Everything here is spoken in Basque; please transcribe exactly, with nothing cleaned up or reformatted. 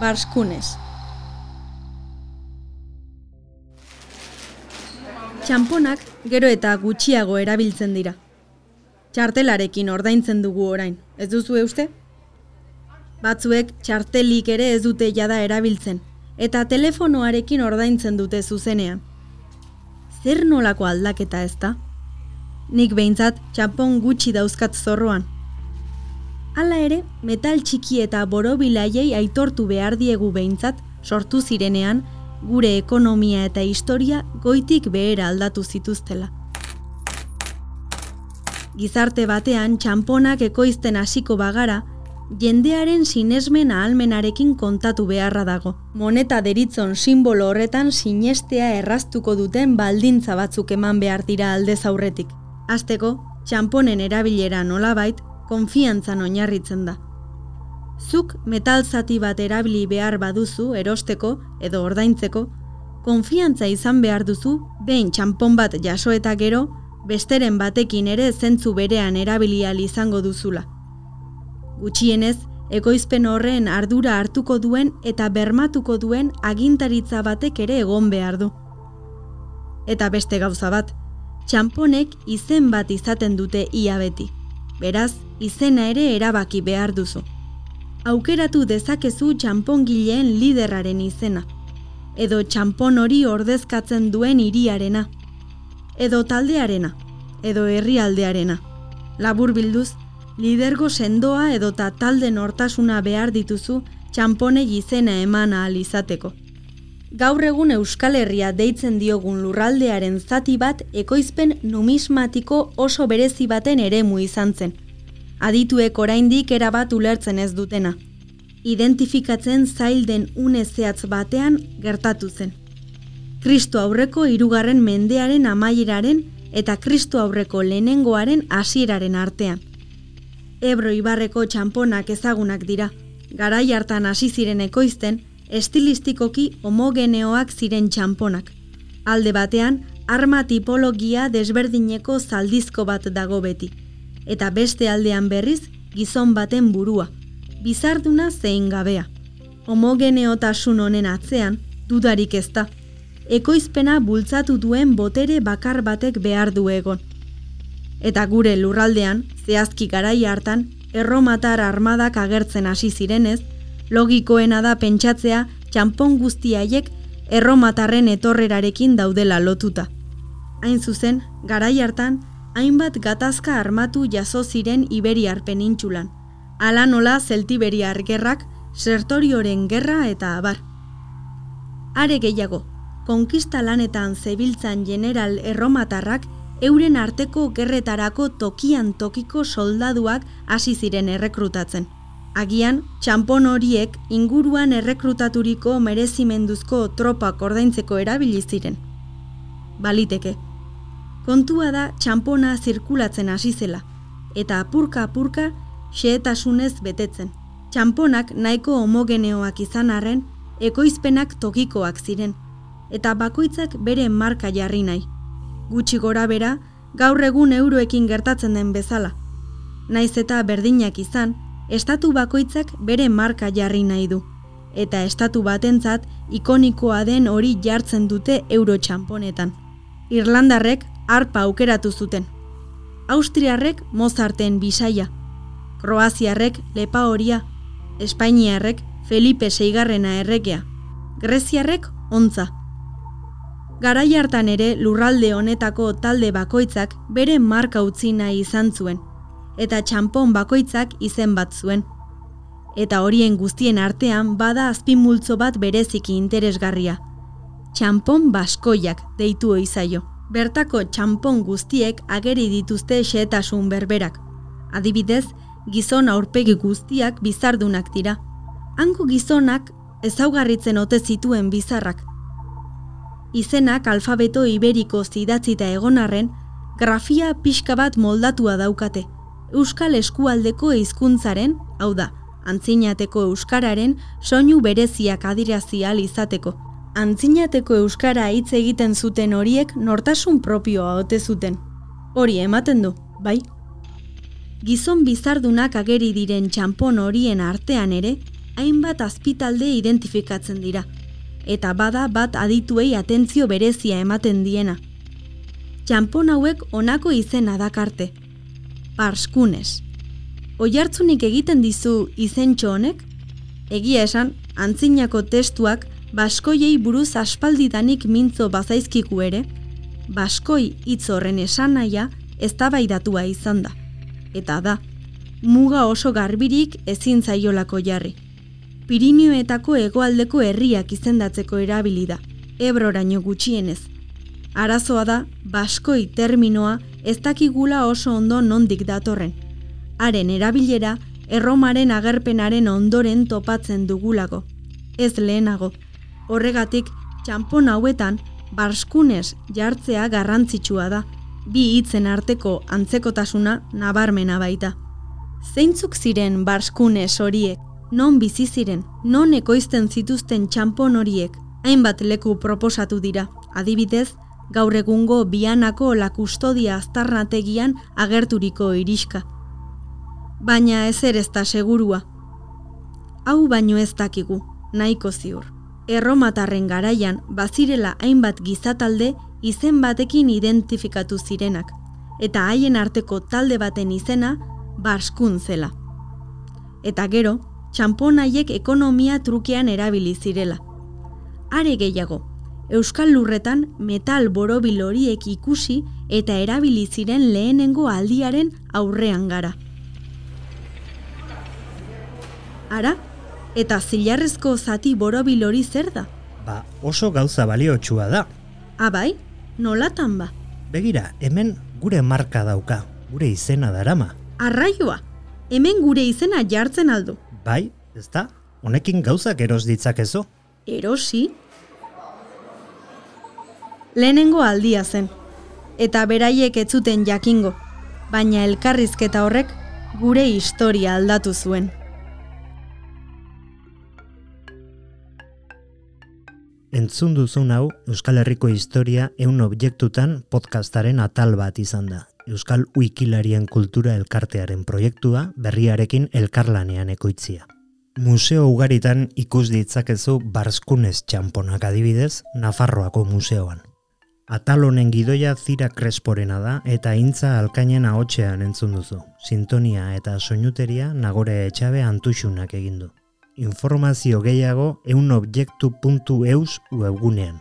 Barskunes. Txanponak gero eta gutxiago erabiltzen dira. Txartelarekin ordaintzen dugu orain, ez duzu uste? Batzuek txartelik ere ez dute jada erabiltzen, eta telefonoarekin ordaintzen dute zuzenean. Zer nolako aldaketa ez da? Nik behintzat txanpon gutxi dauzkat zorroan. Hala ere, metal txiki eta borobilaiei aitortu behar diegu behintzat, sortu zirenean, gure ekonomia eta historia goitik behera aldatu zituztela. Gizarte batean txanponak ekoizten hasiko bagara, jendearen sinesmen ahalmenarekin kontatu beharra dago. Moneta deritzon sinbolo horretan sinestea erraztuko duten baldintza batzuk eman behar dira aldez aurretik. Hasteko, txanponen erabilera nolabait, konfiantzan oinarritzen da. Zuk metal zati bat erabili behar baduzu erosteko edo ordaintzeko, konfiantza izan behar duzu behin txanpon bat jaso eta gero, besteren batekin ere zentzu berean erabili ahal izango duzula. Gutxienez, ekoizpen horren ardura hartuko duen eta bermatuko duen agintaritza batek ere egon behar du. Eta beste gauza bat, txanponek izen bat izaten dute ia beti. Beraz, izena ere erabaki behar duzu. Aukeratu dezakezu txanpongileen liderraren izena, edo txanpon hori ordezkatzen duen hiriarena, edo taldearena, edo herrialdearena. Laburbilduz, lidergo sendoa edota talde nortasuna behar dituzu txanponei izena eman ahal izateko. Gaur egun Euskal Herria deitzen diogun lurraldearen zati bat ekoizpen numismatiko oso berezi baten eremu izan zen. Adituek oraindik erabat ulertzen ez dutena. Identifikatzen zail den une zehatz batean gertatu zen. Kristo aurreko hirugarren mendearen amaieraren eta Kristo aurreko lehenengoaren hasieraren artean. Ebro ibarreko txanponak ezagunak dira. Garai hartan hasi ziren ekoizten, estilistikoki homogeneoak ziren txanponak. Alde batean, arma tipologia desberdineko zaldizko bat dago beti. Eta beste aldean berriz, gizon baten burua, bizarduna zein gabea. Homogeneotasun honen atzean, dudarik ez da. Ekoizpena bultzatu duen botere bakar batek behar du egon. Eta gure lurraldean, zehazki garai hartan, erromatar armadak agertzen hasi zirenez, logikoena da pentsatzea txanpon guztiaiek erromatarren etorrerarekin daudela lotuta. Hain zuzen, garai hartan, hainbat gatazka armatu jaso ziren Iberiar penintsulan. Hala nola Zeltiberiar gerrak, Sertorioren gerra eta abar. Are gehiago, konkista lanetan zebiltzan general erromatarrak euren arteko gerretarako tokian tokiko soldaduak hasi ziren errekrutatzen. Agian, txanpon horiek inguruan errekrutaturiko merezimenduzko tropak ordaintzeko erabili ziren. Baliteke. Kontua da txanpona zirkulatzen hasi zela, eta apurka-apurka xehetasunez betetzen. Txanponak nahiko homogeneoak izan arren, ekoizpenak tokikoak ziren, eta bakoitzak bere marka jarri nahi. Gutxi gora bera, gaur egun euroekin gertatzen den bezala. Naiz eta berdinak izan, estatu bakoitzak bere marka jarri nahi du, eta estatu batentzat ikonikoa den hori jartzen dute euro txanponetan. Irlandarrek arpa aukeratu zuten. Austriarrek Mozarten bisaia, Kroaziarrek lepa horia, Espainiarrek Felipe seigarrena erregea, Greziarrek ontza. Garai hartan ere lurralde honetako talde bakoitzak bere marka utzi nahi izan zuen, eta txanpon bakoitzak izen bat zuen. Eta horien guztien artean bada azpimultzo bat bereziki interesgarria. Txanpon baskoiak deitu ohi zaio. Bertako txanpon guztiek ageri dituzte xehetasun berberak. Adibidez, gizon aurpegi guztiak bizardunak dira. Hango gizonak ezaugarritzen ote zituen bizarrak. Izenak alfabeto iberiko idatzita egon arren, grafia pixka bat moldatua daukate. Euskal eskualdeko hizkuntzaren, hau da, antzinateko euskararen soinu bereziak adirazi ahal izateko. Antzinateko euskara hitz egiten zuten horiek nortasun propioa ote zuten. Hori ematen du, bai? Gizon bizardunak ageri diren txanpon horien artean ere, hainbat azpitalde identifikatzen dira, eta bada bat adituei atentzio berezia ematen diena. Txanpon hauek honako izena dakarte. Barskunes. Oihartzunik egiten dizu izentxo honek? Egia esan, antzinako testuak baskoiei buruz aspaldidanik mintzo bazaizkiku ere, baskoi hitz horren esanahia eztabaidatua izan da. Eta da, muga oso garbirik ezin zaiolako jarri. Pirinioetako hegoaldeko herriak izendatzeko erabili da, Ebroraino gutxienez. Arazoa da, baskoi terminoa ez dakigula oso ondo nondik datorren. Haren erabilera, Erromaren agerpenaren ondoren topatzen dugulago. Ez lehenago. Horregatik, txanpon hauetan, barskunes jartzea garrantzitsua da. Bi hitzen arteko antzekotasuna nabarmena baita. Zeintzuk ziren barskunes horiek? Non bizi ziren? Non ekoizten zituzten txanpon horiek? Hainbat leku proposatu dira. Adibidez, gaur egungo Bianako La Custodia aztarnategian agerturiko iriska. Baina ezer ez da segurua. Hau baino ez dakigu, nahiko ziur. Erromatarren garaian bazirela hainbat gizatalde izen batekin identifikatu zirenak, eta haien arteko talde baten izena barskun zela. Eta gero, txanpon haiek ekonomia trukean erabili zirela. Are gehiago, Euskal Lurretan metal borobil horiek ikusi eta erabili ziren lehenengo aldiaren aurrean gara. Ara, eta zilarrezko zati borobil hori zer da? Ba, oso gauza baliotsua da. Abai, nolatan ba? Begira, hemen gure marka dauka, gure izena darama. Arraioa, hemen gure izena jartzen aldu. Bai, ezta? Honekin gauzak eros ditzakezu. Erosi? Lehenengo aldia zen, eta beraiek ez zuten jakingo, baina elkarrizketa horrek gure historia aldatu zuen. Entzun duzun hau Euskal Herriko historia ehun objektutan podcastaren atal bat izan da. Euskal Wikilarien kultura elkartearen proiektua berriarekin elkarlanean ekoitzia. Museo ugaritan ikus ditzakezu barskunes txanponak adibidez, Nafarroako museoan. Atal honen gidoia Zira Cresporena da eta Intza Alkainen ahotsean entzun duzu. Sintonia eta soinuteria Nagore Etxabe Antuxunak egin du. Informazio gehiago ehunobjektu puntu eus webgunean.